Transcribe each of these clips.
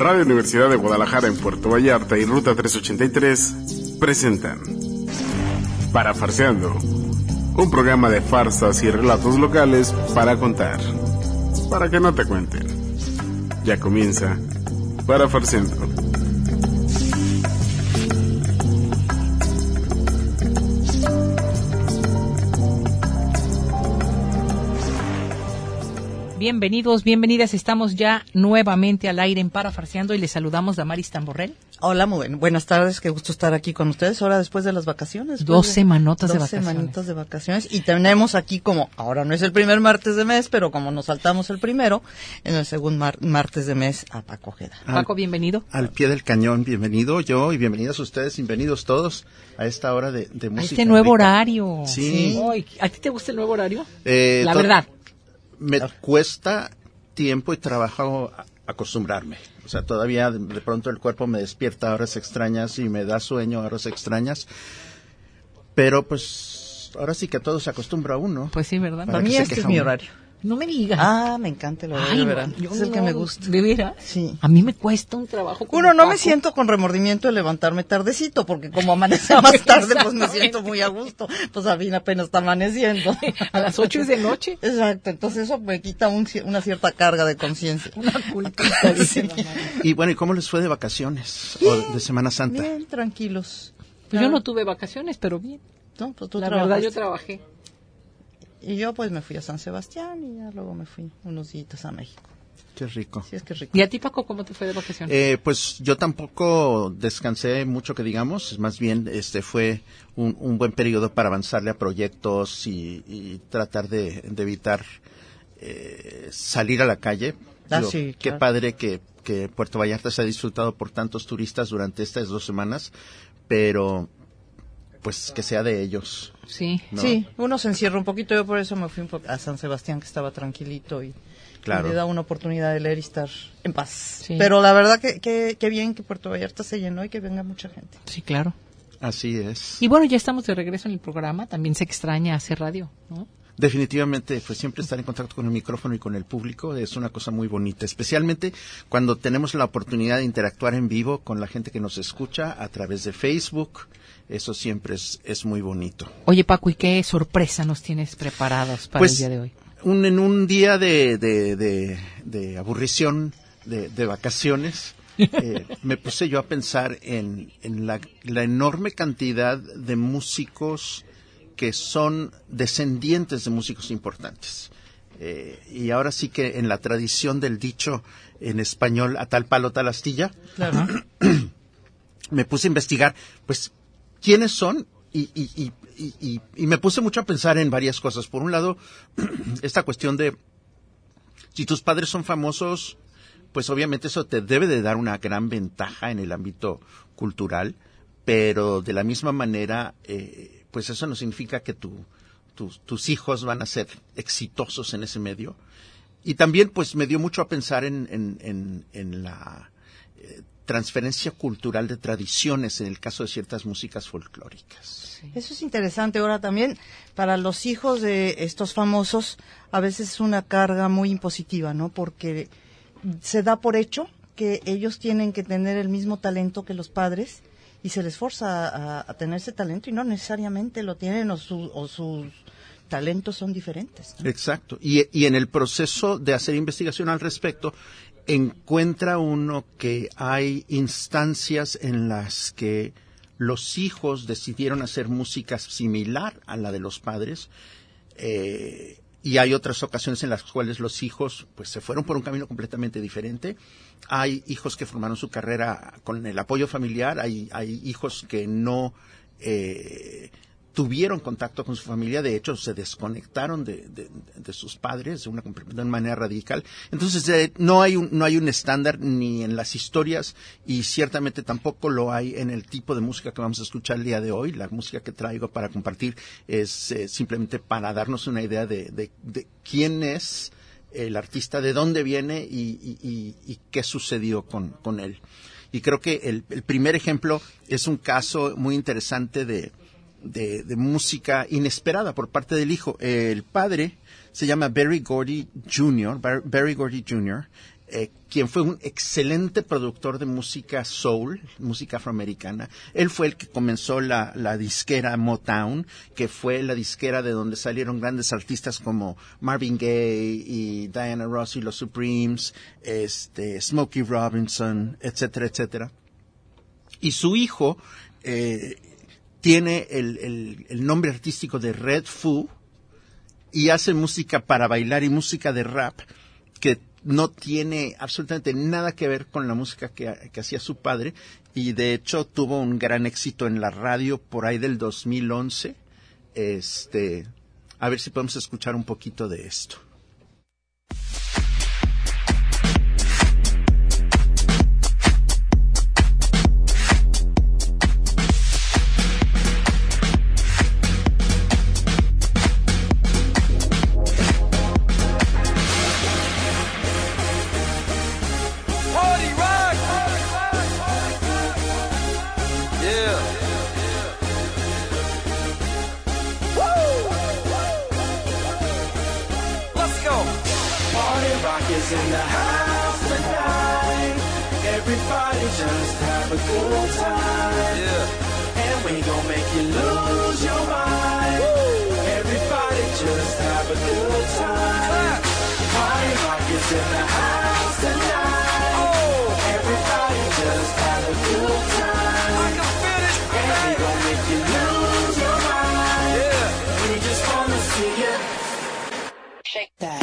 Radio Universidad de Guadalajara en Puerto Vallarta y Ruta 383 presentan Parafarseando, un programa de farsas y relatos locales para contar, para que no te cuenten. Ya comienza Parafarseando. Bienvenidos, bienvenidas. Estamos ya nuevamente al aire en Parafarseando y les saludamos Damaris Tamborrell. Hola, muy buenas tardes. Qué gusto estar aquí con ustedes ahora después de las vacaciones. Dos semanitas de vacaciones. Y tenemos aquí como, ahora no es el primer martes de mes, pero como nos saltamos el primero, en el segundo martes de mes a Paco Ojeda. Paco, bienvenido. Al pie del cañón, bienvenido yo y bienvenidos ustedes, bienvenidos todos a esta hora de música. A este nuevo horario. Sí. Ay, ¿a ti te gusta el nuevo horario? La verdad. Me cuesta tiempo y trabajo acostumbrarme. O sea, todavía de pronto el cuerpo me despierta a horas extrañas y me da sueño a horas extrañas. Pero pues ahora sí que todo se acostumbra a uno. Pues sí, ¿verdad? Para mí este es mi horario. No me digas. Ah, me encanta el horario de verano. Es el que me gusta. ¿De veras? Sí. A mí me cuesta un trabajo. Uno, no me siento con remordimiento de levantarme tardecito, porque como amanece más tarde, pues me siento muy a gusto. Pues a mí apenas está amaneciendo. A las 8 es de noche. Exacto, entonces eso me quita una cierta carga de conciencia. Una culpa. Sí. Y bueno, ¿y cómo les fue de vacaciones o de Semana Santa? Bien, tranquilos. Pues yo no tuve vacaciones, pero bien. No, pues tú La trabajaste. verdad, yo trabajé. Y yo pues me fui a San Sebastián y ya luego me fui unos días a México. Qué rico. Sí, es que rico. ¿Y a ti, Paco, cómo te fue de vacaciones? Pues yo tampoco descansé mucho, que digamos. Más bien fue un buen periodo para avanzarle a proyectos y tratar de evitar salir a la calle. Sí, qué claro. padre que Puerto Vallarta se ha disfrutado por tantos turistas durante estas 2 semanas, pero pues que sea de ellos. Sí. ¿No? Sí, uno se encierra un poquito. Yo por eso me fui a San Sebastián, que estaba tranquilito y Claro. me da una oportunidad de leer y estar en paz. Sí. Pero la verdad que bien que Puerto Vallarta se llenó y que venga mucha gente. Sí, claro. Así es. Y bueno, ya estamos de regreso en el programa. También se extraña hacer radio, ¿no? Definitivamente, pues siempre estar en contacto con el micrófono y con el público es una cosa muy bonita, especialmente cuando tenemos la oportunidad de interactuar en vivo con la gente que nos escucha a través de Facebook. Eso siempre es muy bonito. Oye, Paco, ¿y qué sorpresa nos tienes preparados para el día de hoy? En un día de aburrición, de vacaciones, me puse yo a pensar en la enorme cantidad de músicos que son descendientes de músicos importantes. Y ahora sí que en la tradición del dicho en español, a tal palo, tal astilla, Claro. me puse a investigar, pues, quiénes son y me puse mucho a pensar en varias cosas. Por un lado, esta cuestión de si tus padres son famosos, pues obviamente eso te debe de dar una gran ventaja en el ámbito cultural, pero de la misma manera, pues eso no significa que tus hijos van a ser exitosos en ese medio. Y también pues me dio mucho a pensar en la transferencia cultural de tradiciones en el caso de ciertas músicas folclóricas. Sí. Eso es interesante. Ahora también, para los hijos de estos famosos, a veces es una carga muy impositiva, ¿no? Porque se da por hecho que ellos tienen que tener el mismo talento que los padres y se les forza a tener ese talento y no necesariamente lo tienen o sus talentos son diferentes, ¿no? Exacto. Y en el proceso de hacer investigación al respecto, encuentra uno que hay instancias en las que los hijos decidieron hacer música similar a la de los padres, y hay otras ocasiones en las cuales los hijos pues se fueron por un camino completamente diferente. Hay hijos que formaron su carrera con el apoyo familiar, hay hijos que no tuvieron contacto con su familia, de hecho se desconectaron de sus padres de una manera radical. Entonces no hay un estándar ni en las historias y ciertamente tampoco lo hay en el tipo de música que vamos a escuchar el día de hoy. La música que traigo para compartir es simplemente para darnos una idea de quién es el artista, de dónde viene y qué sucedió con él. Y creo que el primer ejemplo es un caso muy interesante de música inesperada por parte del hijo. El padre se llama Berry Gordy Jr., quien fue un excelente productor de música soul, música afroamericana. Él fue el que comenzó la disquera Motown, que fue la disquera de donde salieron grandes artistas como Marvin Gaye y Diana Ross y los Supremes, Smokey Robinson, etcétera, etcétera. Y su hijo tiene el nombre artístico de Red Foo y hace música para bailar y música de rap que no tiene absolutamente nada que ver con la música que hacía su padre, y de hecho tuvo un gran éxito en la radio por ahí del 2011. A ver si podemos escuchar un poquito de esto. In the house tonight, everybody just have a good time, and we gon' make you lose your mind. Everybody just have a good time. Party rock is in the house tonight. Everybody just have a good time, and we gon' make you lose your mind. We just wanna see you shake that.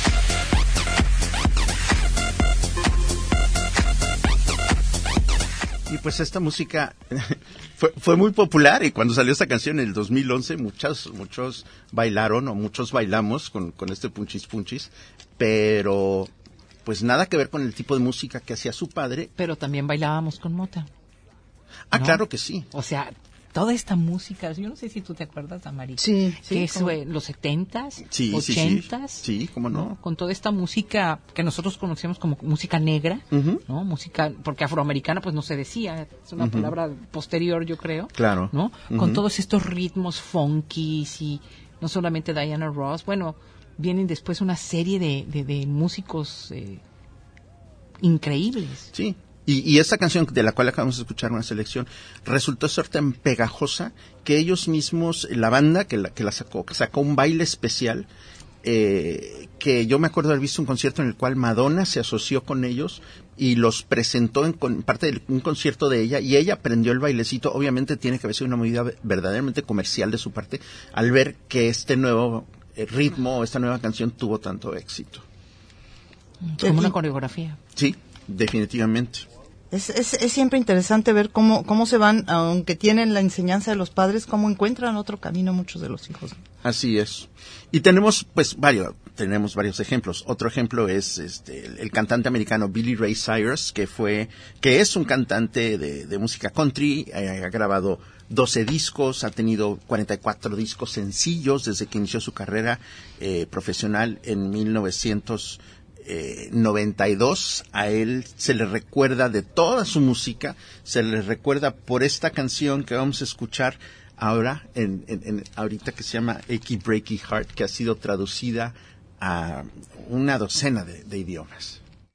Y pues esta música fue muy popular, y cuando salió esta canción en el 2011 muchos bailaron o muchos bailamos con este punchis punchis, pero pues nada que ver con el tipo de música que hacía su padre. Pero también bailábamos con mota. Ah, ¿no? Claro que sí. O sea, toda esta música, yo no sé si tú te acuerdas, Amari. Sí, que es los 70s, sí, 80s. Sí, cómo no. Con toda esta música que nosotros conocíamos como música negra, ¿no? Música, porque afroamericana pues no se decía, es una palabra posterior, yo creo. Claro. ¿No? Con todos estos ritmos funkies, y no solamente Diana Ross, bueno, vienen después una serie de músicos increíbles. Sí. Y esta canción de la cual acabamos de escuchar una selección resultó ser tan pegajosa que ellos mismos, la banda que la sacó un baile especial, que yo me acuerdo haber visto un concierto en el cual Madonna se asoció con ellos y los presentó en parte de un concierto de ella, y ella aprendió el bailecito. Obviamente tiene que haber sido una medida verdaderamente comercial de su parte al ver que este nuevo ritmo, esta nueva canción tuvo tanto éxito. Como una coreografía. Sí, definitivamente. Es siempre interesante ver cómo se van, aunque tienen la enseñanza de los padres, cómo encuentran otro camino muchos de los hijos. Así es. Y tenemos varios ejemplos. Otro ejemplo es el cantante americano Billy Ray Cyrus, que es un cantante de música country, ha grabado 12 discos, ha tenido 44 discos sencillos desde que inició su carrera profesional en 1992. A él se le recuerda de toda su música, se le recuerda por esta canción que vamos a escuchar ahora, ahorita, que se llama Achy Breaky Heart, que ha sido traducida a una docena de idiomas.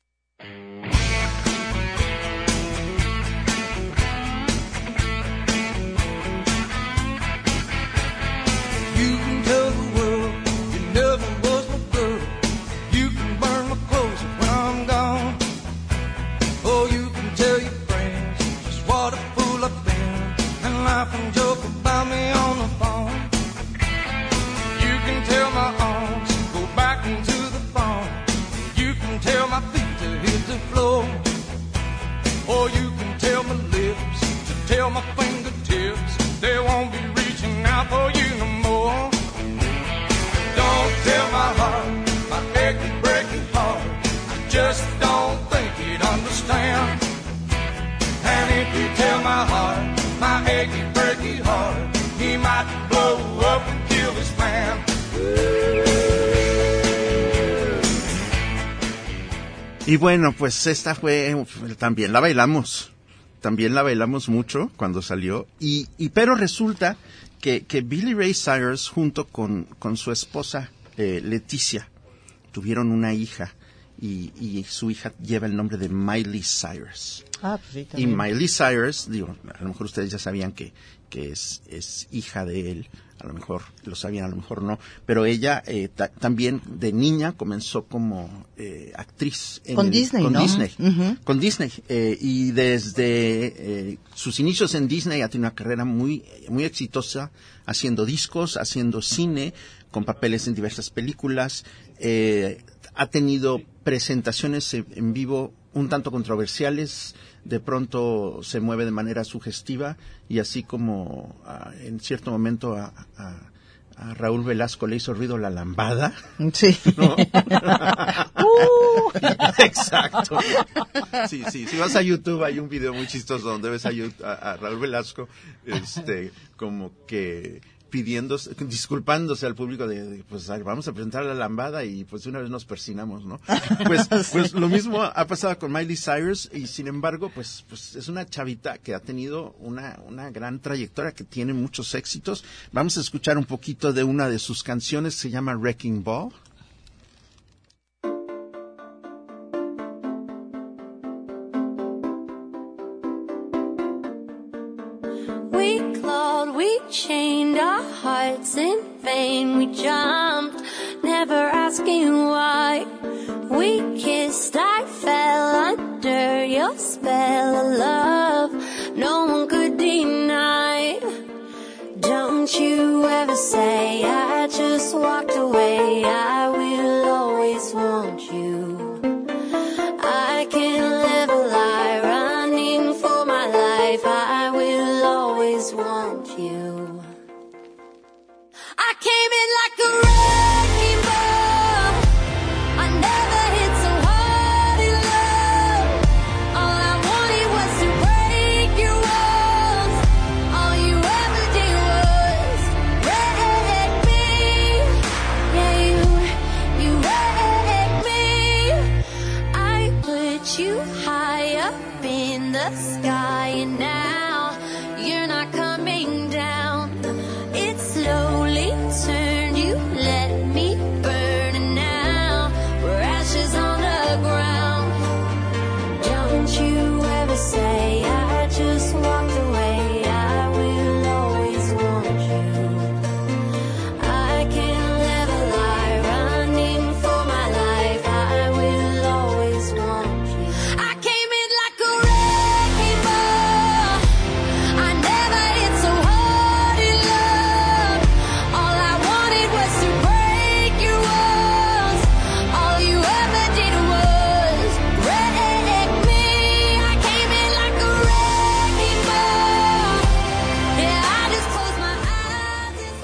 And joke about me on the phone. You can tell my arms go back into the farm. You can tell my feet to hit the floor. Or you can tell my lips to tell my fingertips they won't be reaching out for you no more. Don't tell my heart, my achy breaky heart, I just don't think you'd understand. And if you tell my heart, my achy breaky heart, he might blow up and kill this man. Y bueno, pues esta también la bailamos mucho cuando salió, pero resulta que Billy Ray Cyrus junto con su esposa Leticia tuvieron una hija, y su hija lleva el nombre de Miley Cyrus. Ah, pues sí, Y también. Miley Cyrus, digo, a lo mejor ustedes ya sabían que es hija de él, a lo mejor lo sabían, a lo mejor no, pero ella también de niña comenzó como actriz Con Disney, con ¿no? Disney, Ujú. con Disney, y desde sus inicios en Disney ha tenido una carrera muy exitosa, haciendo discos, haciendo cine, con papeles en diversas películas, ha tenido presentaciones en vivo un tanto controversiales, de pronto se mueve de manera sugestiva, y así como en cierto momento a Raúl Velasco le hizo ruido la lambada, Sí. ¿no? Exacto. Sí, si vas a YouTube hay un video muy chistoso donde ves a Raúl Velasco, como que disculpándose al público de pues vamos a presentar la lambada, y pues de una vez nos persinamos, ¿no? Pues lo mismo ha pasado con Miley Cyrus, y sin embargo pues es una chavita que ha tenido una gran trayectoria, que tiene muchos éxitos. Vamos a escuchar un poquito de una de sus canciones, se llama Wrecking Ball. We clawed, we chained our hearts in vain. We jumped, never asking why. We kissed, I fell under your spell of love. No one could deny. Don't you ever say I just walked away. I will always want you. I can live a lie running for my life. I will always want you. I came in like a wrecking ball. I never hit so hard in love. All I wanted was to break your walls. All you ever did was wreck me. Yeah, you wrecked me. I put you high up in the sky, and now you're not coming down. It slowly turned, you let me burn, and now we're ashes on the ground. Don't you ever say I just walked away. I will always want you. I can't live a lie running for my life. I will always want you. I came in like a wrecking ball. I never hit so hard in love. All I wanted was to break your walls. All you ever did was wreck me. I came in like a wrecking ball. Yeah, I just closed my eyes and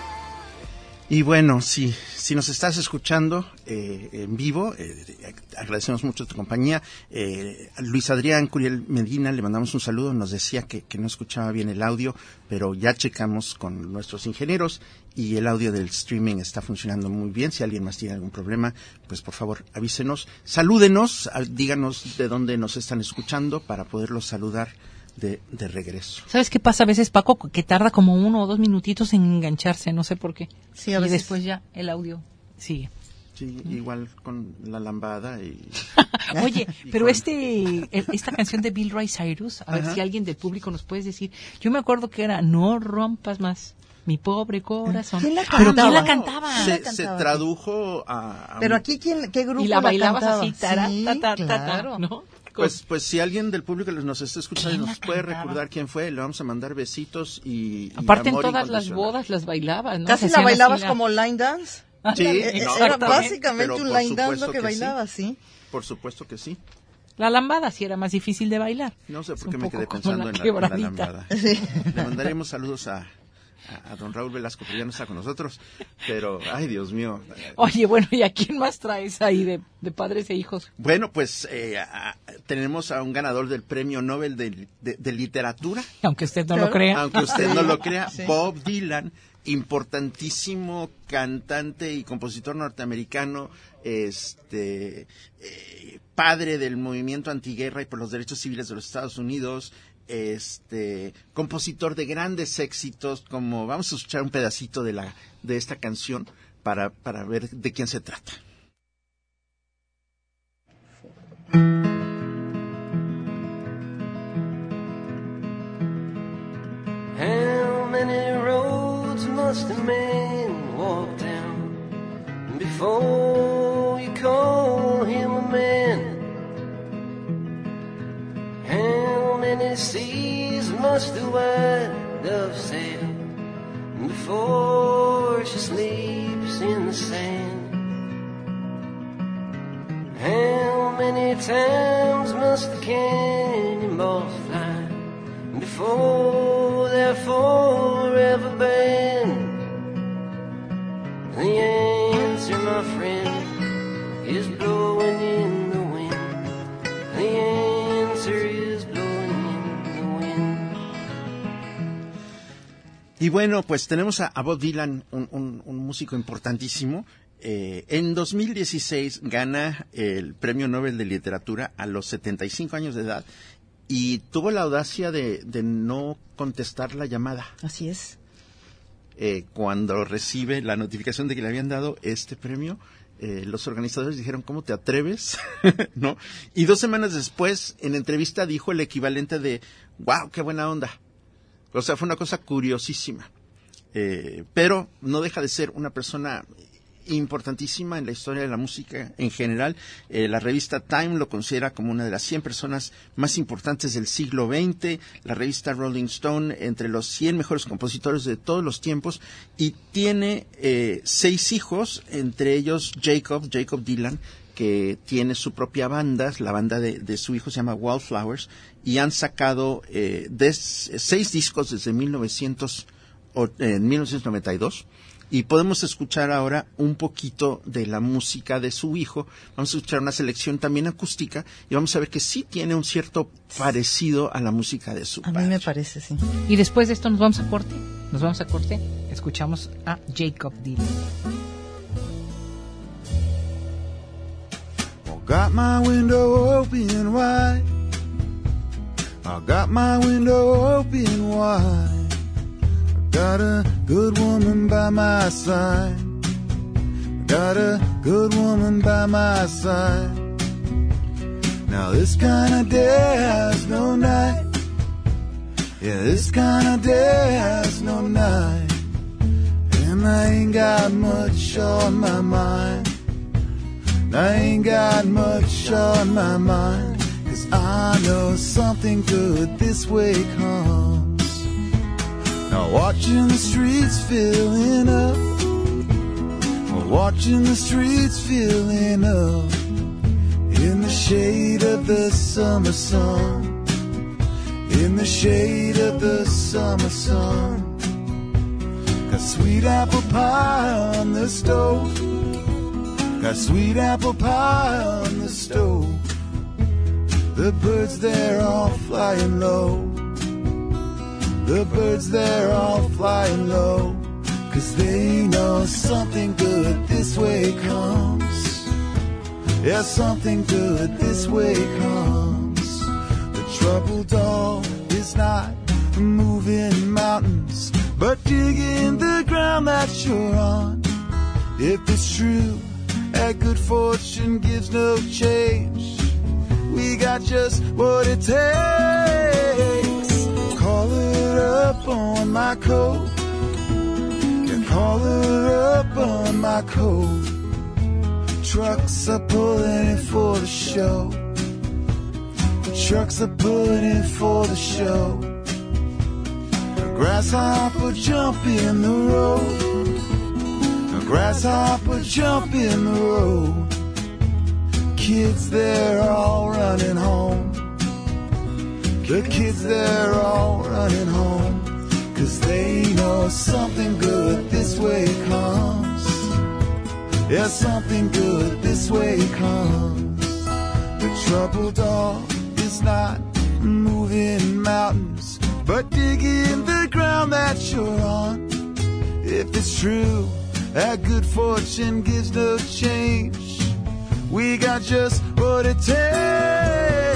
swore. Y bueno, si nos estás escuchando en vivo, agradecemos mucho tu compañía. Luis Adrián Curiel Medina, le mandamos un saludo, nos decía que no escuchaba bien el audio, pero ya checamos con nuestros ingenieros y el audio del streaming está funcionando muy bien. Si alguien más tiene algún problema, pues por favor avísenos, salúdenos, díganos de dónde nos están escuchando para poderlos saludar de regreso. ¿Sabes qué pasa a veces, Paco? Que tarda como 1 o 2 minutitos en engancharse, no sé por qué. Sí, a y veces. después ya el audio sigue. Sí, igual con la lambada y... Oye, Y pero con- esta canción de Bill Ray Cyrus, a ver Ajá. si alguien del público nos puedes decir. Yo me acuerdo que era No rompas más mi pobre corazón. ¿Quién la Pero ¿quién la cantaba? cantaba? ¿Quién la Se cantaba? tradujo a Pero aquí, ¿qué grupo Y la bailabas cantaba? así, tará, Sí, ta, ta, ta, ta, claro. ¿no? Pues si alguien del público nos está escuchando y ¿Quién nos la puede cantaba? recordar quién fue, le vamos a mandar besitos y Aparte en amor todas las incondicional. bodas las bailabas, ¿no? Casi Se la hacían bailabas así la- como line dance. Sí, Era exactamente. básicamente Pero un por line dance supuesto lo que que bailabas, sí. Por supuesto que sí. La lambada sí era más difícil de bailar. No sé Es por un qué me poco quedé como pensando la en la quebradita. lambada. Sí. Le mandaremos saludos a don Raúl Velasco, pero ya no está con nosotros. Pero, ay, Dios mío. Oye, bueno, ¿y a quién más traes ahí de padres e hijos? Bueno, pues tenemos a un ganador del Premio Nobel de Literatura, Aunque usted no Claro. lo crea. aunque usted no lo crea, Sí. Bob Dylan, importantísimo cantante y compositor norteamericano, padre del movimiento antiguerra y por los derechos civiles de los Estados Unidos, compositor de grandes éxitos, como vamos a escuchar un pedacito de esta canción para ver de quién se trata. call him a man? How many seas must the white dove sail before she sleeps in the sand? How many times must the cannonballs fly before they're forever banned? The answer, my friend, is blowing in the wind. The answer is blowing in the wind. Y bueno, pues tenemos a Bob Dylan, un músico importantísimo. En 2016 gana el Premio Nobel de Literatura a los 75 años de edad y tuvo la audacia de no contestar la llamada. Así es. Cuando recibe la notificación de que le habían dado este premio, los organizadores dijeron, ¿cómo te atreves? ¿No? Y 2 semanas después, en entrevista, dijo el equivalente de, ¡wow, qué buena onda! O sea, fue una cosa curiosísima. Pero no deja de ser una persona importantísima en la historia de la música en general. La revista Time lo considera como una de las 100 personas más importantes del siglo XX, la revista Rolling Stone entre los 100 mejores compositores de todos los tiempos, y tiene 6 hijos, entre ellos Jacob Dylan, que tiene su propia banda. La banda de su hijo se llama Wildflowers, y han sacado 6 discos desde 1992. Y podemos escuchar ahora un poquito de la música de su hijo. Vamos a escuchar una selección también acústica y vamos a ver que sí tiene un cierto parecido a la música de su padre. A mí me parece, sí. Y después de esto nos vamos a corte. Escuchamos a Jacob Dylan. I got my window open wide. I got my window open wide. Got a good woman by my side. Got a good woman by my side. Now this kind of day has no night. Yeah, this kind of day has no night. And I ain't got much on my mind. I ain't got much on my mind. 'Cause I know something good this way comes. Now watching the streets filling up, watching the streets filling up, in the shade of the summer sun, in the shade of the summer sun. Got sweet apple pie on the stove, got sweet apple pie on the stove. The birds there all flying low, the birds there all flying low, 'cause they know something good this way comes. Yeah, something good this way comes. The trouble dog is not moving mountains, but digging the ground that you're on. If it's true that good fortune gives no change, we got just what it takes. Call it up on my coat, yeah, call it up on my coat. Trucks are pulling in for the show, the trucks are pulling in for the show. A grasshopper jump in the road, a grasshopper jump in the road. Kids they're all running home, the kids they're all running home, 'cause they know something good this way comes. Yeah, something good this way comes. The trouble dog is not moving mountains, but digging the ground that you're on. If it's true that good fortune gives no change, we got just what it takes.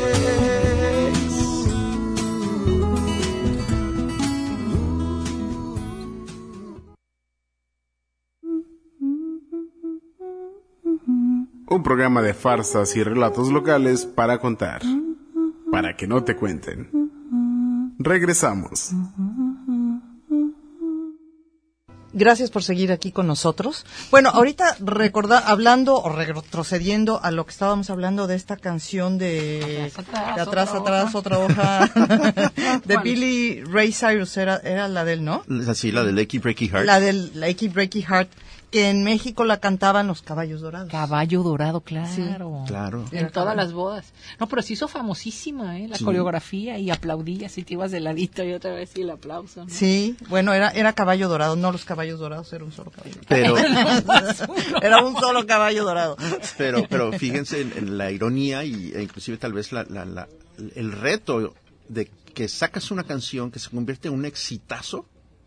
Un programa de farsas y relatos locales para contar, para que no te cuenten. Regresamos. Gracias por seguir aquí con nosotros. Bueno, ahorita hablando o retrocediendo a lo que estábamos hablando de esta canción de atrás, otra hoja, de Billy Ray Cyrus, era la del, ¿no? Sí, la del Achy Breaky Heart. La del Achy Breaky Heart, que en México la cantaban los Caballos Dorados. Caballo Dorado, claro. Sí. Claro. En todas las bodas. No, pero se hizo famosísima, la Sí. coreografía, y aplaudías y te ibas de ladito y otra vez y el aplauso, ¿no? Sí, bueno, era Caballo Dorado, no los Caballos Dorados, era un solo caballo. Pero, Era un solo Caballo Dorado. pero fíjense en la ironía e inclusive tal vez el reto de que sacas una canción que se convierte en un exitazo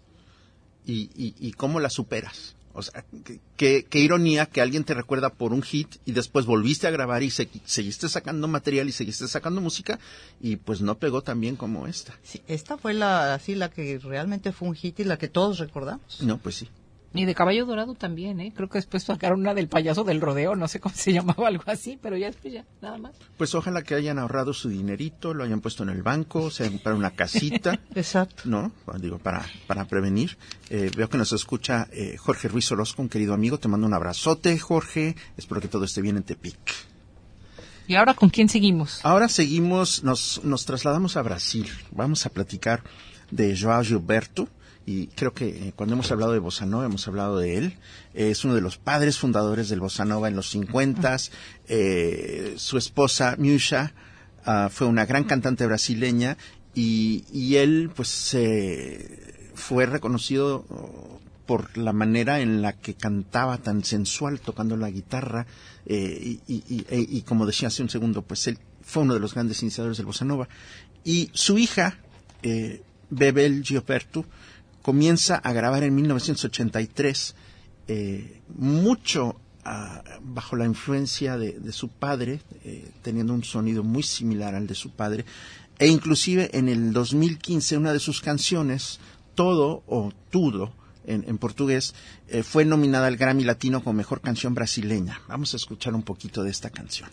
y cómo la superas. O sea, qué ironía que alguien te recuerda por un hit y después volviste a grabar y seguiste sacando material y seguiste sacando música y pues no pegó tan bien como esta. Sí, esta fue la que realmente fue un hit y la que todos recordamos. No, pues sí. Y de Caballo Dorado también, creo que después sacaron una del payaso del rodeo, no sé cómo se llamaba, algo así, pero ya después nada más. Pues ojalá que hayan ahorrado su dinerito, lo hayan puesto en el banco, se hayan comprado una casita. Exacto. ¿No? Digo, para prevenir. Veo que nos escucha Jorge Ruiz Orozco, un querido amigo. Te mando un abrazote, Jorge. Espero que todo esté bien en Tepic. ¿Y ahora con quién seguimos? Ahora seguimos, nos trasladamos a Brasil. Vamos a platicar de João Gilberto. Y creo que cuando hemos hablado de Bossa Nova, hemos hablado de él. Es uno de los padres fundadores del Bossa Nova en los 50s. Su esposa, Miúcha, fue una gran cantante brasileña. Y él, pues, fue reconocido por la manera en la que cantaba tan sensual, tocando la guitarra. Y como decía hace un segundo, pues él fue uno de los grandes iniciadores del Bossa Nova. Y su hija, Bebel Gilberto, comienza a grabar en 1983, mucho bajo la influencia de su padre, teniendo un sonido muy similar al de su padre, e inclusive en el 2015 una de sus canciones, Todo o Tudo, en portugués, fue nominada al Grammy Latino como Mejor Canción Brasileña. Vamos a escuchar un poquito de esta canción.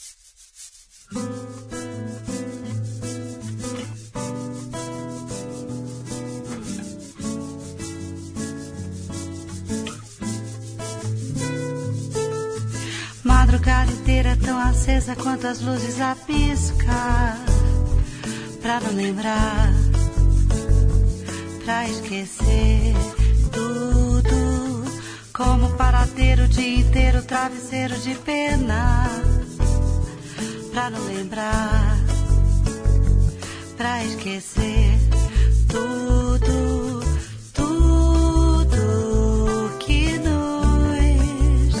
Madrugada inteira tão acesa quanto as luzes a piscar, pra não lembrar, pra esquecer tudo, como para ter o dia inteiro travesseiro de pena, pra não lembrar, pra esquecer tudo, tudo que nós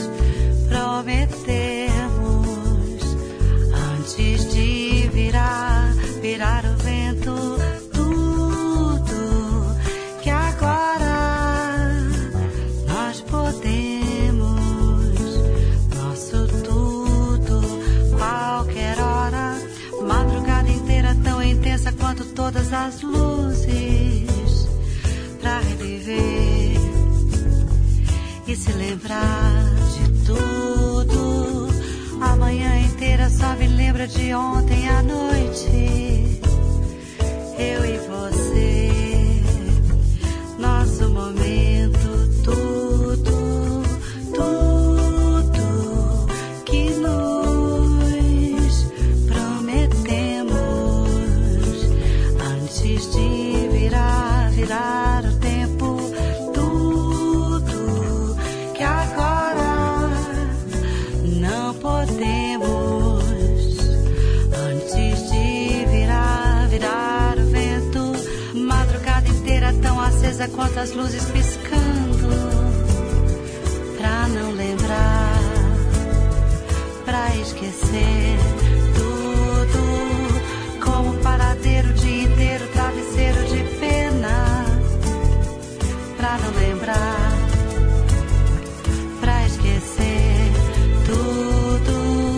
prometemos antes de virar o vento, tudo que agora nós podemos, nosso tudo, qualquer hora, madrugada inteira tão intensa quanto todas as luzes, pra reviver e se lembrar de tudo. A manhã inteira só me lembra de ontem à noite. Eu e você, nosso momento, tudo, tudo que nos prometemos antes de virar o tempo, tudo que agora não podemos antes de virar o vento. Madrugada inteira tão acesa quanto as luzes piscando, pra não lembrar, pra esquecer tudo, como para ter o dia inteiro travesseiro de pena, pra não lembrar, pra esquecer tudo.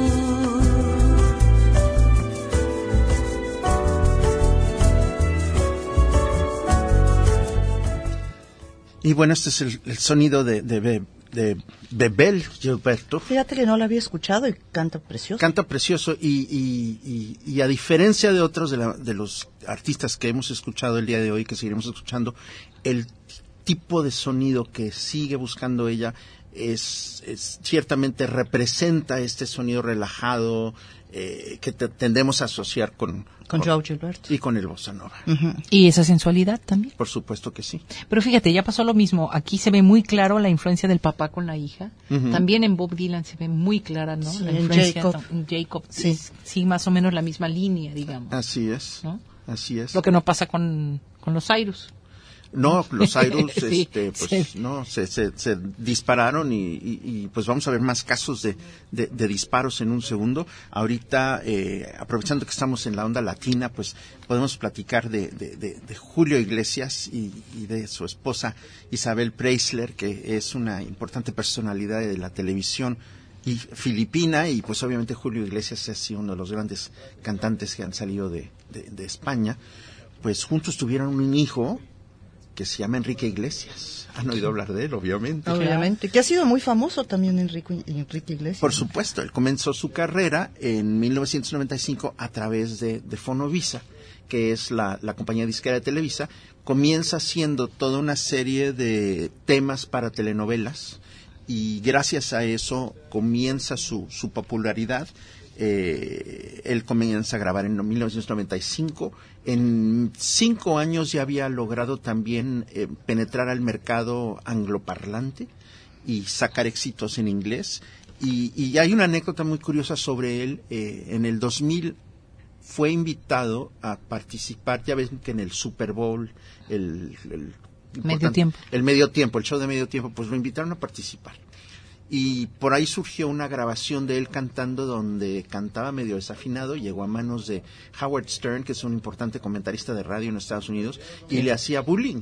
Y bueno, este es el sonido de Bebel Gilberto. Fíjate que no la había escuchado y canta precioso. Canta precioso y a diferencia de otros de los artistas que hemos escuchado el día de hoy, que seguiremos escuchando, él tipo de sonido que sigue buscando ella es ciertamente representa este sonido relajado que tendemos a asociar con Joao Gilberto y con el bossa nova. Y esa sensualidad también. Por supuesto que sí. Pero fíjate, ya pasó lo mismo. Aquí se ve muy claro la influencia del papá con la hija. También en Bob Dylan se ve muy clara, ¿no? Sí, La en influencia Jacob. en Jacob. Sí. Sí, más o menos la misma línea, digamos. Así es. ¿No? Así es. Lo que no pasa con los Cyrus. No, los Cyrus, Sí, pues sí. no, se dispararon y pues vamos a ver más casos de disparos en un segundo. Ahorita, aprovechando que estamos en la onda latina, pues podemos platicar de Julio Iglesias y de su esposa Isabel Preisler, que es una importante personalidad de la televisión y filipina, y pues obviamente Julio Iglesias es uno de los grandes cantantes que han salido de España. Pues juntos tuvieron un hijo que se llama Enrique Iglesias. Han oído hablar de él, obviamente. Obviamente, que ha sido muy famoso también Enrique Iglesias. Por supuesto, él comenzó su carrera en 1995 a través de Fonovisa, que es la compañía disquera de Televisa. Comienza haciendo toda una serie de temas para telenovelas y gracias a eso comienza su popularidad. Él comienza a grabar en 1995. En 5 años ya había logrado también penetrar al mercado angloparlante y sacar éxitos en inglés. Y hay una anécdota muy curiosa sobre él. En el 2000 fue invitado a participar, ya ven que en el Super Bowl, el Medio tiempo. El medio tiempo, el show de medio tiempo, pues lo invitaron a participar. Y por ahí surgió una grabación de él cantando donde cantaba medio desafinado, llegó a manos de Howard Stern, que es un importante comentarista de radio en Estados Unidos, y le hacía bullying,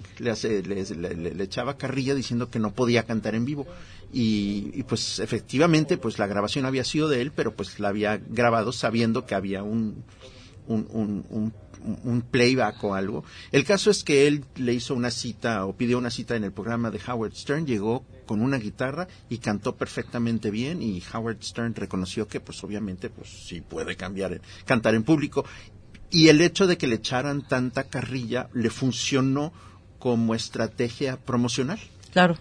le echaba carrilla diciendo que no podía cantar en vivo. Y pues efectivamente, pues la grabación había sido de él, pero pues la había grabado sabiendo que había un playback o algo. El caso es que él le hizo una cita o pidió una cita en el programa de Howard Stern, llegó con una guitarra y cantó perfectamente bien, y Howard Stern reconoció que pues obviamente pues sí puede cantar en público, y el hecho de que le echaran tanta carrilla le funcionó como estrategia promocional. Claro.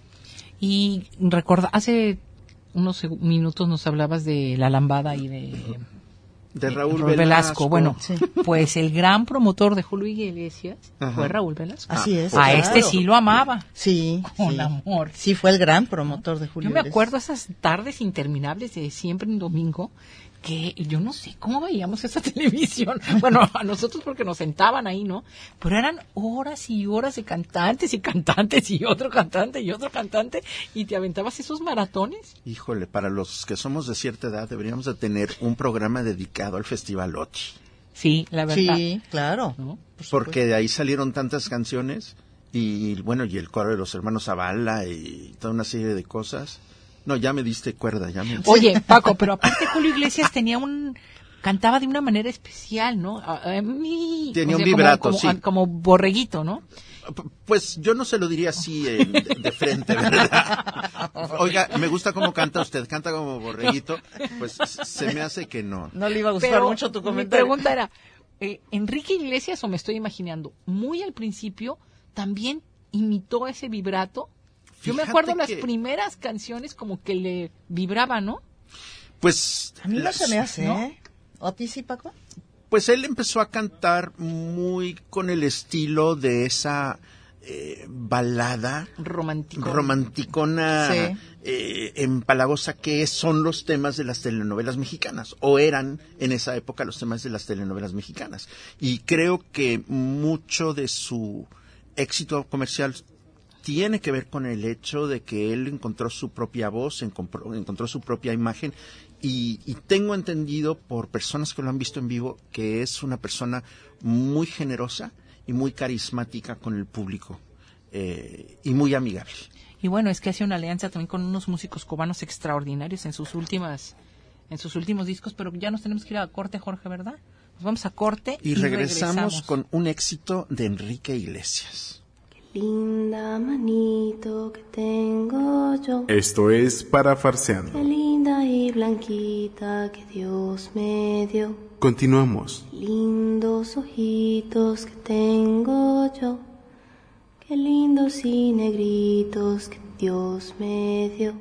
Y recuerda, hace unos minutos nos hablabas de La Lambada y de Raúl Velasco. Bueno, sí. Pues el gran promotor de Julio Iglesias fue Raúl Velasco. Así es. A claro. este sí lo amaba. Sí, Con sí. amor. Sí, fue el gran promotor de Julio Yo me Iglesias. acuerdo esas tardes interminables de siempre en domingo, que yo no sé cómo veíamos esa televisión. Bueno, a nosotros porque nos sentaban ahí, ¿no? Pero eran horas y horas de cantantes y cantantes y otro cantante y otro cantante, y te aventabas esos maratones. Híjole, para los que somos de cierta edad deberíamos de tener un programa dedicado al Festival Ochi. Sí, la verdad. Sí, claro. ¿No? Porque de ahí salieron tantas canciones y bueno, y el coro de los hermanos Zavala y toda una serie de cosas. No, ya me diste cuerda, ya me... Oye, Paco, pero aparte Julio Iglesias cantaba de una manera especial, ¿no? Tenía un vibrato, como, sí. Como borreguito, ¿no? Pues yo no se lo diría así de frente, ¿verdad? Oiga, me gusta cómo canta usted, canta como borreguito, pues se me hace que no. No le iba a gustar Pero mucho tu mi comentario. pregunta era, ¿Enrique Iglesias, o me estoy imaginando, muy al principio también imitó ese vibrato? Yo me Fíjate acuerdo las que- primeras canciones como que le vibraba, ¿no? Pues... A mí no se me hace, ¿no? ¿eh? ¿A ti sí, Paco? Pues él empezó a cantar muy con el estilo de esa balada romanticona, Sí. empalagosa, que son los temas de las telenovelas mexicanas, o eran en esa época los temas de las telenovelas mexicanas. Y creo que mucho de su éxito comercial tiene que ver con el hecho de que él encontró su propia voz, encontró su propia imagen, y tengo entendido por personas que lo han visto en vivo que es una persona muy generosa y muy carismática con el público, y muy amigable. Y bueno, es que hace una alianza también con unos músicos cubanos extraordinarios en sus últimos discos, pero ya nos tenemos que ir a corte, Jorge, ¿verdad? Nos vamos a corte Y regresamos con un éxito de Enrique Iglesias. Linda manito que tengo yo, Esto es Parafarseando. qué linda y blanquita que Dios me dio. Continuamos. Lindos ojitos que tengo yo, Qué lindos y negritos que Dios me dio.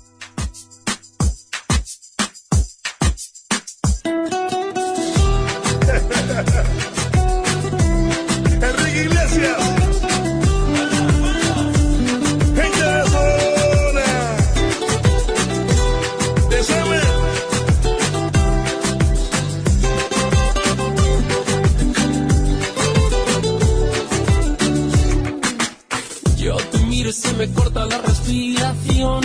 Enrique Iglesias, gente de la zona, de Summer. Yo te miro y se me corta la respiración.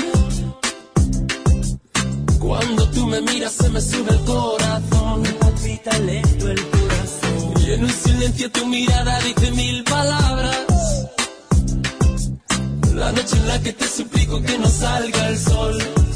Cuando tú me miras se me sube el corazón. Me palpita lento el corazón. Y en un silencio tu mirada dice 1000 palabras. La noche en la que te suplico que no salga el sol.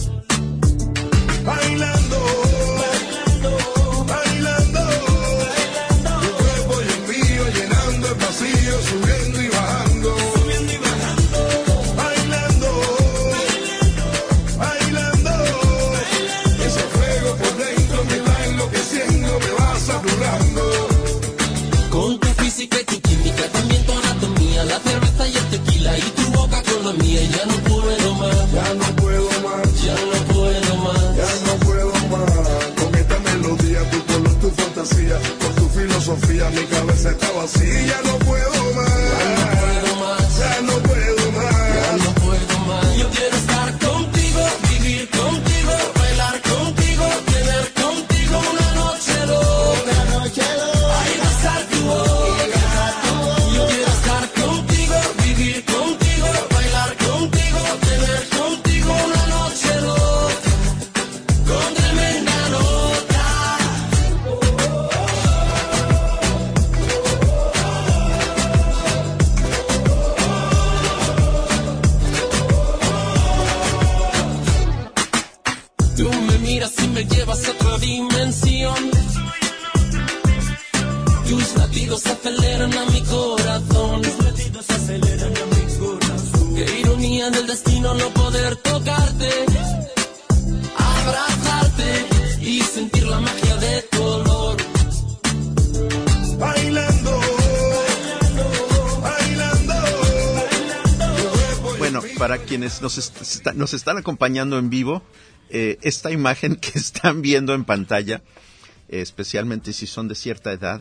Bailando, bailando, bailando, bailando. Tu cuerpo y el mío llenando el vacío, subiendo y bajando. Subiendo y bajando. Bailando, bailando, bailando. Ese fuego por dentro me va enloqueciendo, me va saturando. Con tu física y tu química, también tu anatomía, la cerveza y el tequila y tu boca con la mía. Ya no puedo más, ya no puedo más, ya no puedo más, ya no puedo más. Con esta melodía, tu color, tu fantasía, con tu filosofía, mi cabeza está vacía. Ya no puedo más, ya no puedo más, ya no puedo más, ya no puedo más. Yo quiero estar contigo, vivir contigo, bailar contigo, tener contigo una noche loca, ay, besar tu boca. Yo quiero estar contigo, vivir contigo, bailar contigo, tener contigo una noche loca, con tremenda nota. Tú me miras y me llevas a otra dimensión. Tus latidos aceleran a mi corazón. Tus latidos aceleran a mi corazón. Qué ironía del destino no poder tocarte, abrazarte y sentir la magia de tu olor. bailando, bailando, bailando. Bueno, para quienes nos están acompañando en vivo, esta imagen que están viendo en pantalla, especialmente si son de cierta edad,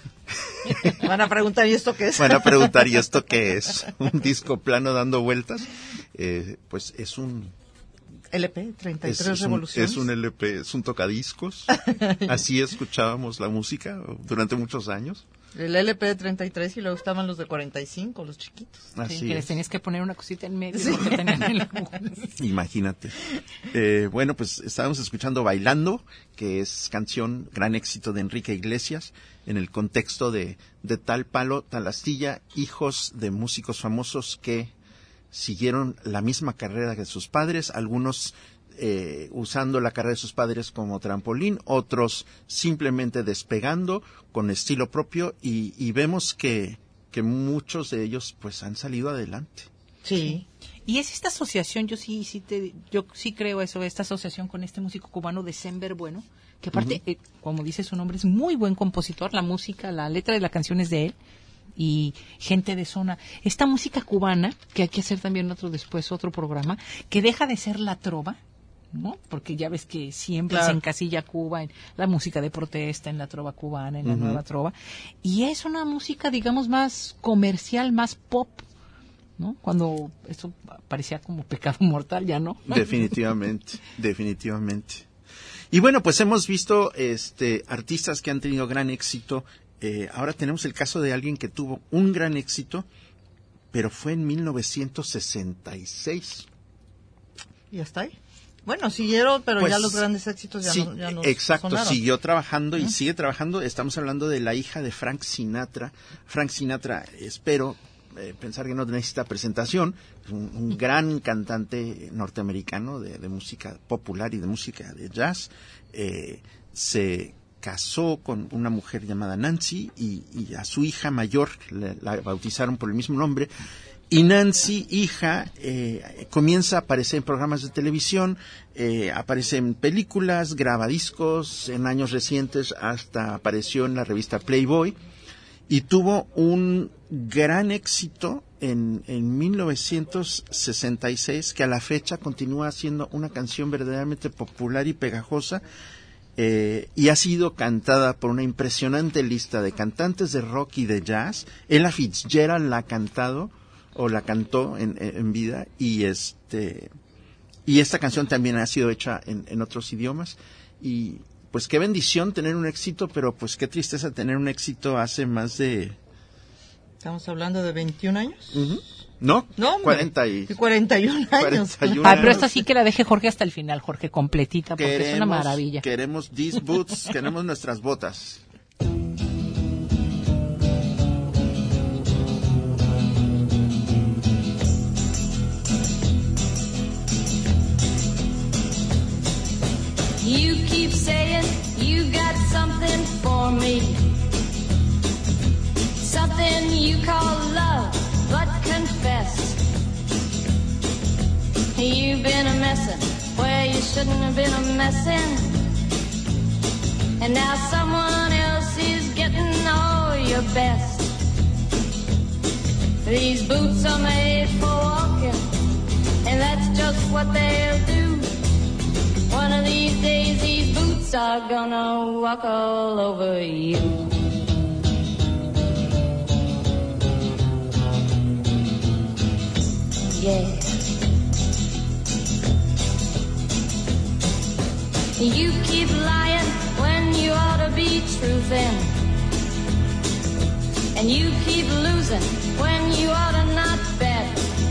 Van a preguntar, ¿y esto qué es? van a preguntar, ¿y esto qué es? ¿Un disco plano dando vueltas? Pues es un... LP, 33 revoluciones. Es un LP, es un tocadiscos. Así escuchábamos la música durante muchos años. El LP de 33 y luego estaban los de 45, los chiquitos. Así Sí, que les es. tenías que poner una cosita en medio. Sí. Que tenían en la... Imagínate. Bueno, pues estábamos escuchando Bailando, que es canción, gran éxito de Enrique Iglesias, en el contexto de Tal Palo, Tal Astilla, hijos de músicos famosos que siguieron la misma carrera que sus padres, algunos usando la carrera de sus padres como trampolín, otros simplemente despegando con estilo propio, y vemos que muchos de ellos pues han salido adelante. Sí. Y es esta asociación, yo sí creo eso, esta asociación con este músico cubano December Bueno, que aparte, como dice su nombre, es muy buen compositor, la música, la letra de la canción es de él, y gente de zona. Esta música cubana, que hay que hacer también otro programa, que deja de ser la trova, ¿no? Porque ya ves que siempre se encasilla Cuba en la música de protesta, en la trova cubana, en la nueva trova, y es una música, digamos, más comercial, más pop, ¿no? Cuando eso parecía como pecado mortal, ya no. Definitivamente, definitivamente. Y bueno, pues hemos visto artistas que han tenido gran éxito. Ahora tenemos el caso de alguien que tuvo un gran éxito, pero fue en 1966. ¿Y hasta ahí? Bueno, siguieron, pero Pues, ya los grandes éxitos ya no exacto, sonaron. siguió trabajando y sigue trabajando. Estamos hablando de la hija de Frank Sinatra. Frank Sinatra, espero pensar que no necesita presentación, un gran cantante norteamericano de música popular y de música de jazz. Se casó con una mujer llamada Nancy y a su hija mayor la bautizaron por el mismo nombre. Y Nancy, hija, comienza a aparecer en programas de televisión, aparece en películas, graba discos, en años recientes hasta apareció en la revista Playboy, y tuvo un gran éxito en 1966, que a la fecha continúa siendo una canción verdaderamente popular y pegajosa, y ha sido cantada por una impresionante lista de cantantes de rock y de jazz. Ella Fitzgerald la ha cantado, o la cantó en vida, y esta canción también ha sido hecha en otros idiomas, y pues qué bendición tener un éxito, pero pues qué tristeza tener un éxito hace más de... Estamos hablando de 21 años. Uh-huh. No, 41 años. Pero esta sí que la deje Jorge hasta el final, Jorge, completita, porque es una maravilla. Queremos these boots, queremos nuestras botas. You keep saying you got something for me, something you call love, but confess you've been a messin' where you shouldn't have been a messin', and now someone else is getting all your best. These boots are made for walking, and that's just what they'll do. One of these days these boots are gonna walk all over you. Yeah. You keep lying when you ought to be truthing, and you keep losing when you ought to not bet.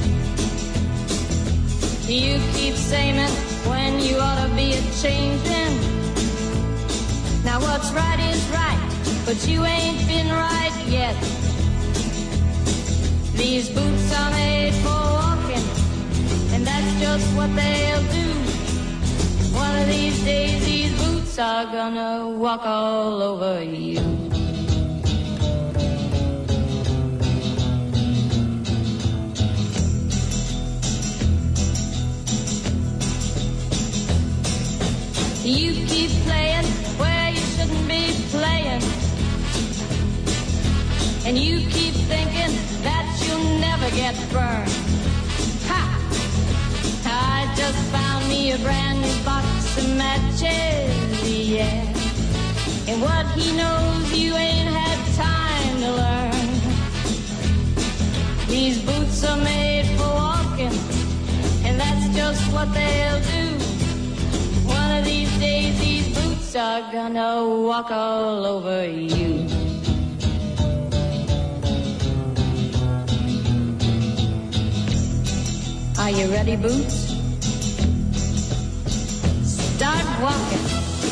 You keep saying when you ought to be a-changing. Now what's right is right, but you ain't been right yet. These boots are made for walking, and that's just what they'll do. One of these days these boots are gonna walk all over you. You keep playing where you shouldn't be playing, and you keep thinking that you'll never get burned. Ha! I just found me a brand new box of matches, yeah, and what he knows you ain't had time to learn. These boots are made for walking, and that's just what they'll do. One of these days these boots are gonna walk all over you. Are you ready, boots? Start walking.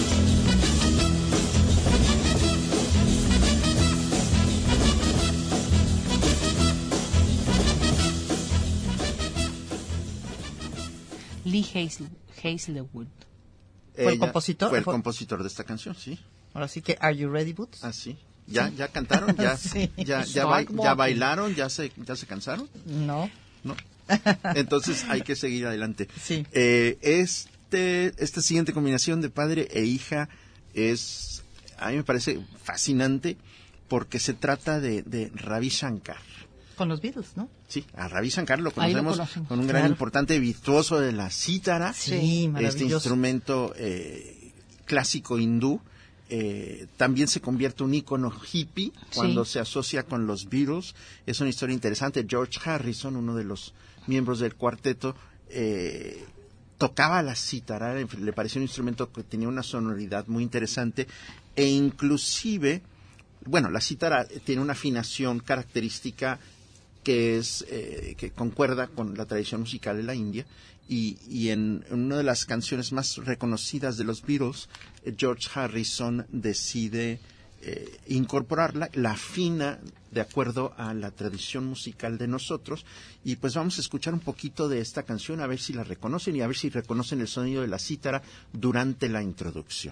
Lee Hazlewood. ¿Fue el compositor? Fue el compositor de esta canción, sí. Ahora sí que, ¿Are you ready, Boots? Ah, sí. ¿Ya cantaron? ¿Ya, sí. ya bailaron? ¿Ya se cansaron? No. Entonces hay que seguir adelante. Sí. Esta siguiente combinación de padre e hija a mí me parece fascinante porque se trata de Ravi Shankar. Con los Beatles, ¿no? Sí, a Ravi Shankar lo conocemos con un gran importante virtuoso de la cítara. Sí, maravilloso. Este instrumento clásico hindú. También se convierte un ícono hippie cuando se asocia con los Beatles. Es una historia interesante. George Harrison, uno de los miembros del cuarteto, tocaba la cítara, le pareció un instrumento que tenía una sonoridad muy interesante e inclusive, bueno, la cítara tiene una afinación característica que concuerda con la tradición musical de la India y en una de las canciones más reconocidas de los Beatles, George Harrison decide incorporarla, la afina de acuerdo a la tradición musical de nosotros y pues vamos a escuchar un poquito de esta canción a ver si la reconocen y a ver si reconocen el sonido de la cítara durante la introducción.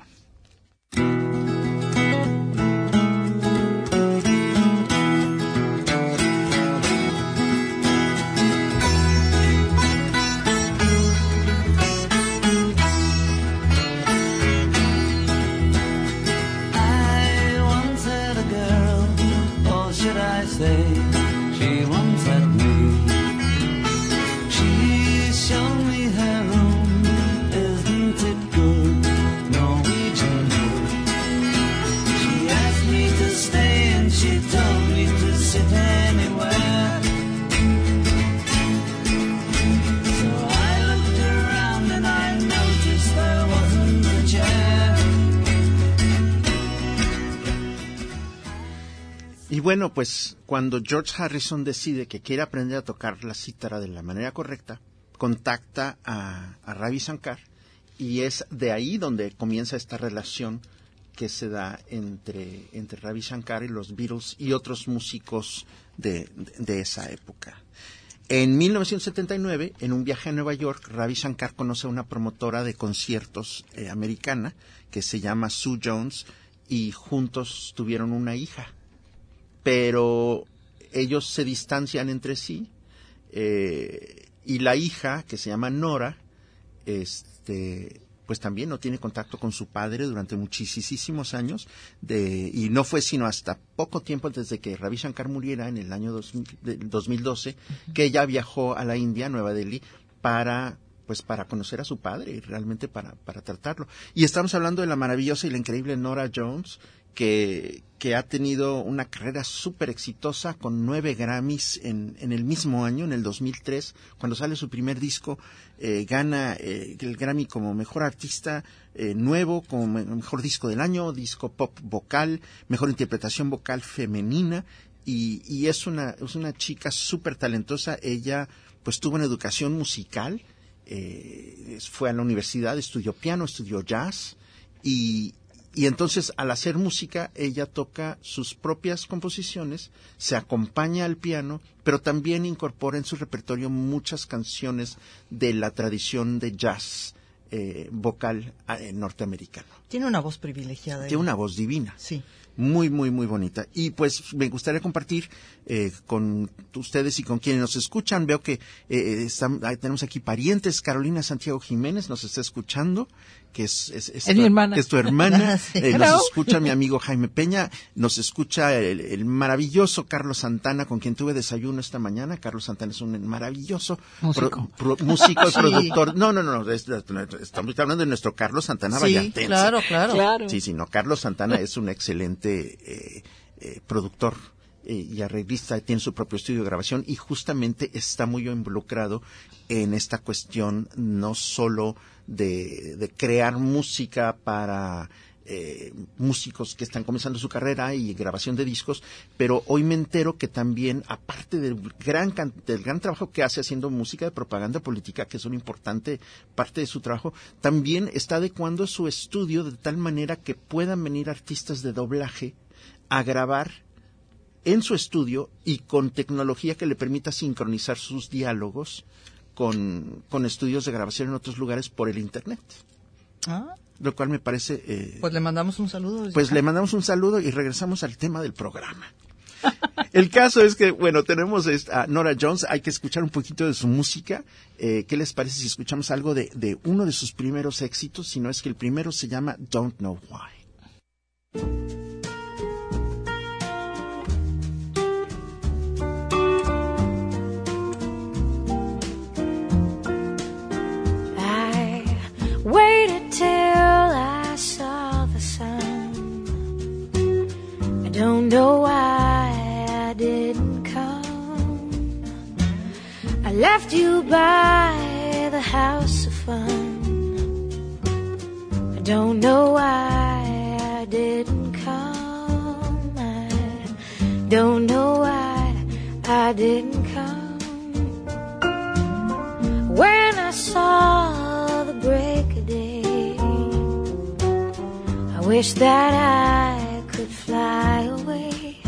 She once had me. Y bueno, pues cuando George Harrison decide que quiere aprender a tocar la cítara de la manera correcta, contacta a Ravi Shankar, y es de ahí donde comienza esta relación que se da entre Ravi Shankar y los Beatles y otros músicos de esa época. En 1979, en un viaje a Nueva York, Ravi Shankar conoce a una promotora de conciertos americana que se llama Sue Jones, y juntos tuvieron una hija. Pero ellos se distancian entre sí, y la hija, que se llama Nora, pues también no tiene contacto con su padre durante muchísimos años, y no fue sino hasta poco tiempo antes de que Ravi Shankar muriera, en el año 2012, que ella viajó a la India, Nueva Delhi, para conocer a su padre y realmente para tratarlo. Y estamos hablando de la maravillosa y la increíble Nora Jones, que ha tenido una carrera súper exitosa con 9 Grammys en el mismo año, en el 2003, cuando sale su primer disco, gana el Grammy como mejor artista nuevo, como mejor disco del año, disco pop vocal, mejor interpretación vocal femenina, y es una chica súper talentosa. Ella pues tuvo una educación musical, fue a la universidad, estudió piano, estudió jazz, y entonces, al hacer música, ella toca sus propias composiciones, se acompaña al piano, pero también incorpora en su repertorio muchas canciones de la tradición de jazz vocal norteamericano. Tiene una voz privilegiada. Tiene una voz divina. Sí. Muy, muy, muy bonita. Y pues me gustaría compartir con ustedes y con quienes nos escuchan. Veo que tenemos aquí parientes. Carolina Santiago Jiménez nos está escuchando, que es mi hermana. Es tu hermana. Sí. Nos escucha mi amigo Jaime Peña. Nos escucha el maravilloso Carlos Santana, con quien tuve desayuno esta mañana. Carlos Santana es un maravilloso músico, Sí. productor. No. Estamos hablando de nuestro Carlos Santana vallartense. Claro. Sí, no. Carlos Santana es un excelente productor y arreglista, tiene su propio estudio de grabación, y justamente está muy involucrado en esta cuestión no solo de crear música para músicos que están comenzando su carrera y grabación de discos, pero hoy me entero que también, aparte del gran trabajo que hace haciendo música de propaganda política, que es una importante parte de su trabajo, también está adecuando su estudio de tal manera que puedan venir artistas de doblaje a grabar en su estudio y con tecnología que le permita sincronizar sus diálogos con estudios de grabación en otros lugares por el Internet. Lo cual me parece... pues le mandamos un saludo. Le mandamos un saludo y regresamos al tema del programa. El caso es que, bueno, tenemos a Nora Jones. Hay que escuchar un poquito de su música. ¿Qué les parece si escuchamos algo de uno de sus primeros éxitos? Si no es que el primero se llama Don't Know Why. Waited till I saw the sun. I don't know why I didn't come. I left you by the house of fun. I don't know why I didn't come. I don't know why I didn't come. When I saw the break of day, I wish that I could fly away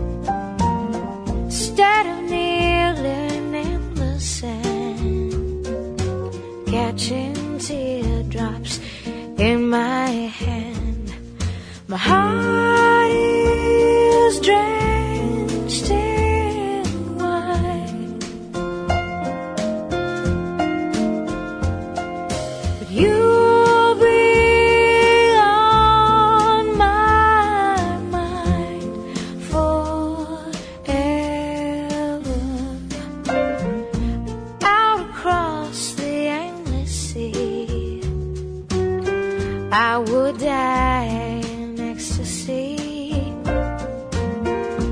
instead of kneeling in the sand, catching teardrops in my hand. My heart is drenched in wine, but you'll be on my mind forever. Out across the endless sea, I would die in ecstasy.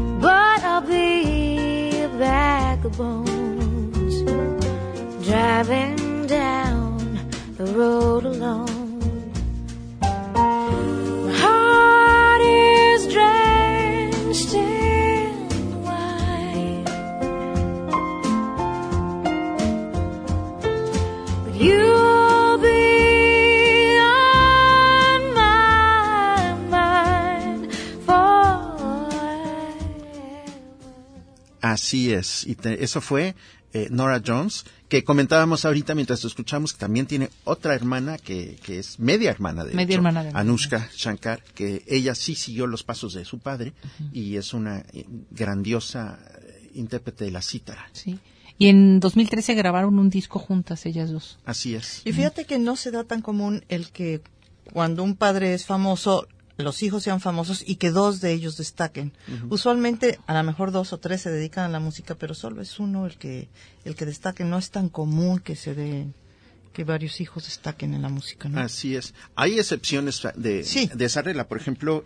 Así es. Y eso fue Nora Jones, que comentábamos ahorita mientras lo escuchamos, que también tiene otra hermana que es media hermana de Anushka Shankar, que ella sí siguió los pasos de su padre y es una grandiosa intérprete de la cítara. Sí. Y en 2013 grabaron un disco juntas ellas dos. Así es. Y fíjate que no se da tan común el que cuando un padre es famoso, los hijos sean famosos y que dos de ellos destaquen. Usualmente, a lo mejor 2 o 3 se dedican a la música, pero solo es uno el que destaque. No es tan común que se dé que varios hijos destaquen en la música, ¿no? Así es. Hay excepciones de esa regla. Por ejemplo,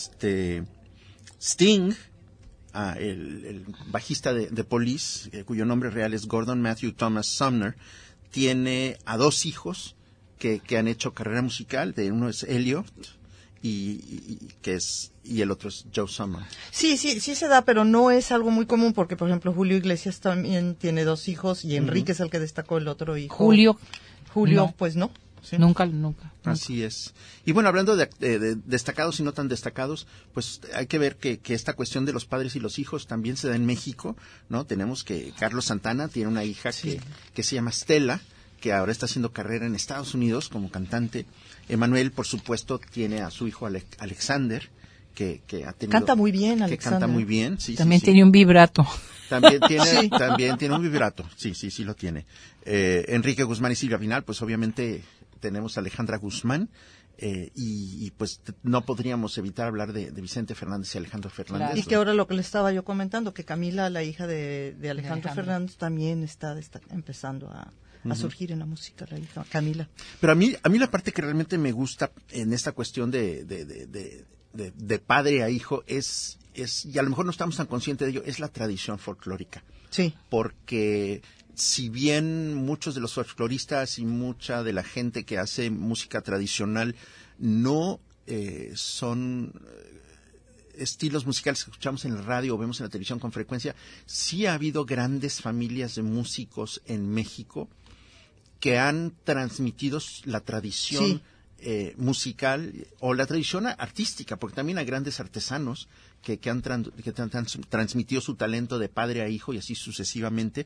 Sting, el bajista de Police, cuyo nombre real es Gordon Matthew Thomas Sumner, tiene a 2 hijos que han hecho carrera musical. Uno es Elliot y el otro es Joe Summer. Sí se da, pero no es algo muy común porque, por ejemplo, Julio Iglesias también tiene 2 hijos y Enrique es el que destacó, el otro hijo. Julio no. Pues no. Sí. Nunca. Así es. Y bueno, hablando de destacados y no tan destacados, pues hay que ver que esta cuestión de los padres y los hijos también se da en México, ¿no? Tenemos que Carlos Santana tiene una hija que se llama Stella, que ahora está haciendo carrera en Estados Unidos como cantante. Emanuel, por supuesto, tiene a su hijo Alexander, que ha tenido... Canta muy bien, Alexander. Que canta muy bien, sí. También tiene un vibrato. También tiene un vibrato, sí lo tiene. Enrique Guzmán y Silvia Pinal, pues obviamente tenemos a Alejandra Guzmán, y pues no podríamos evitar hablar de Vicente Fernández y Alejandro Fernández. Claro. Y que ahora lo que le estaba yo comentando, que Camila, la hija de Alejandro Fernández, también está empezando a surgir en la música, la hija Camila. Pero a mí la parte que realmente me gusta en esta cuestión de padre a hijo es, y a lo mejor no estamos tan conscientes de ello, es la tradición folclórica. Sí. Porque si bien muchos de los folcloristas y mucha de la gente que hace música tradicional no son estilos musicales que escuchamos en la radio o vemos en la televisión con frecuencia, sí ha habido grandes familias de músicos en México que han transmitido la tradición musical o la tradición artística, porque también hay grandes artesanos que han transmitido su talento de padre a hijo y así sucesivamente.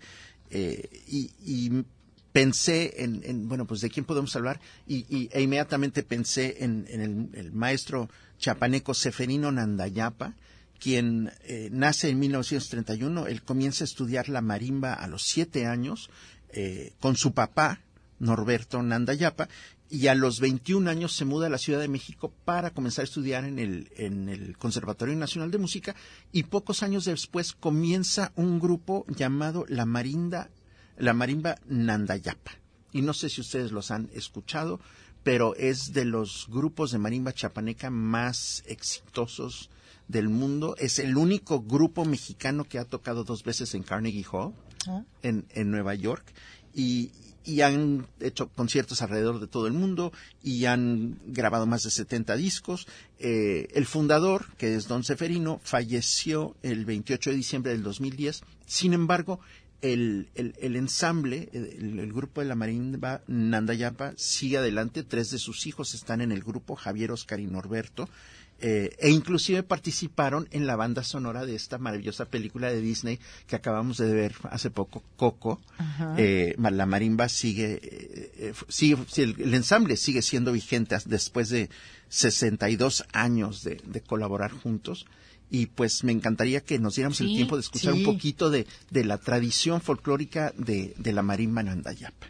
Y pensé en bueno, pues de quién podemos hablar e inmediatamente pensé en el maestro chapaneco Seferino Nandayapa, quien nace en 1931. Él comienza a estudiar la marimba a los 7 años con su papá, Norberto Nandayapa, y a los 21 años se muda a la Ciudad de México para comenzar a estudiar en el Conservatorio Nacional de Música, y pocos años después comienza un grupo llamado la Marimba Nandayapa. Y no sé si ustedes los han escuchado, pero es de los grupos de marimba chapaneca más exitosos del mundo. Es el único grupo mexicano que ha tocado 2 veces en Carnegie Hall, en Nueva York, y han hecho conciertos alrededor de todo el mundo y han grabado más de 70 discos. El fundador, que es Don Seferino, falleció el 28 de diciembre del 2010. Sin embargo, el ensamble, el grupo de la Marimba Nandayapa sigue adelante. 3 de sus hijos están en el grupo, Javier, Oscar y Norberto, e inclusive participaron en la banda sonora de esta maravillosa película de Disney que acabamos de ver hace poco, Coco. La marimba sigue, el ensamble sigue siendo vigente después de 62 años de colaborar juntos. Y pues me encantaría que nos diéramos el tiempo de escuchar un poquito de la tradición folclórica de la marimba Nandayapa.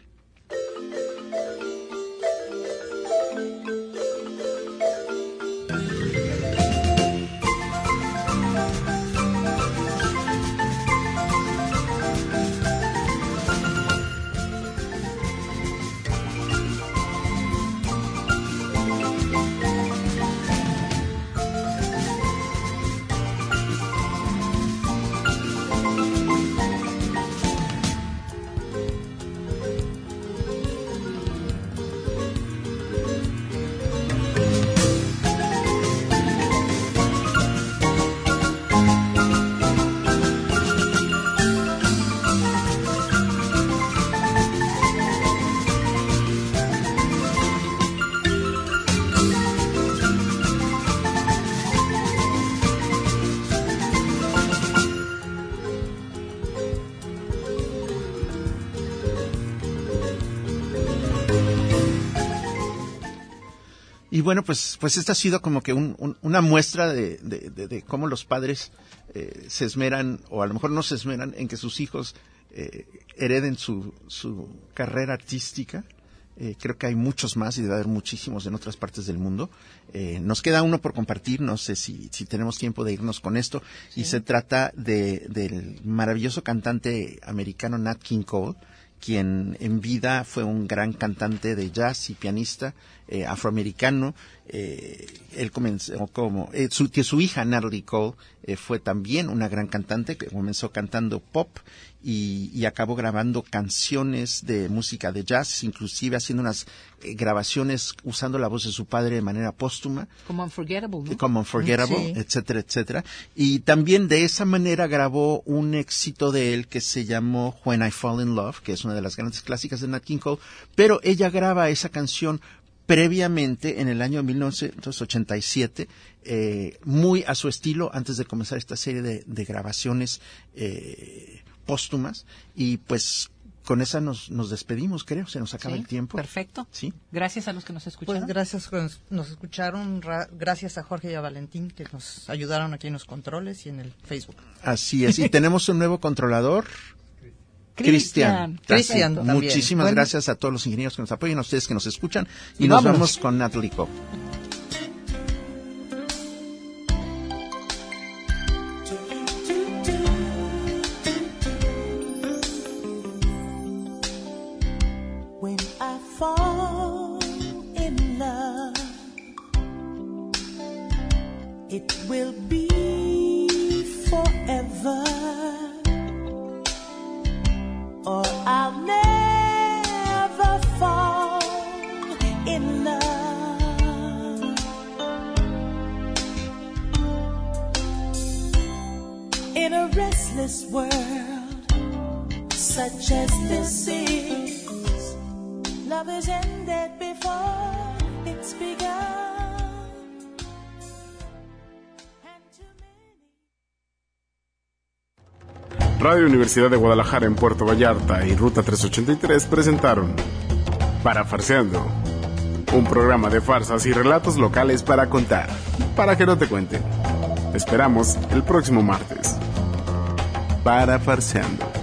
Y bueno, pues esta ha sido como que una muestra de cómo los padres se esmeran, o a lo mejor no se esmeran, en que sus hijos hereden su carrera artística. Creo que hay muchos más y debe haber muchísimos en otras partes del mundo. Nos queda uno por compartir, no sé si tenemos tiempo de irnos con esto, sí. Y se trata del maravilloso cantante americano Nat King Cole, quien en vida fue un gran cantante de jazz y pianista afroamericano. Él comenzó su hija Natalie Cole fue también una gran cantante que comenzó cantando pop y acabó grabando canciones de música de jazz, inclusive haciendo unas grabaciones usando la voz de su padre de manera póstuma. Como Unforgettable, ¿no? Como Unforgettable, Sí. etcétera, etcétera. Y también de esa manera grabó un éxito de él que se llamó When I Fall in Love, que es una de las grandes clásicas de Nat King Cole, pero ella graba esa canción previamente en el año 1987, muy a su estilo, antes de comenzar esta serie de grabaciones póstumas, y pues con esa nos despedimos, creo, se nos acaba Sí, el tiempo. Perfecto. Sí. Gracias a los que nos escucharon. Pues gracias que nos escucharon, gracias a Jorge y a Valentín que nos ayudaron aquí en los controles y en el Facebook. Así es, y tenemos un nuevo controlador. Cristian también. Muchísimas Bueno. gracias a todos los ingenieros que nos apoyan, a ustedes que nos escuchan, y Y nos vámonos. vamos con Natalie Cole. When I fall in love, it will be forever, or I'll never fall in love. In a restless world such as this is, love is ended before it's begun. Radio Universidad de Guadalajara en Puerto Vallarta y Ruta 383 presentaron Parafarseando, un programa de farsas y relatos locales para contar, para que no te cuenten. Te esperamos el próximo martes. Parafarseando.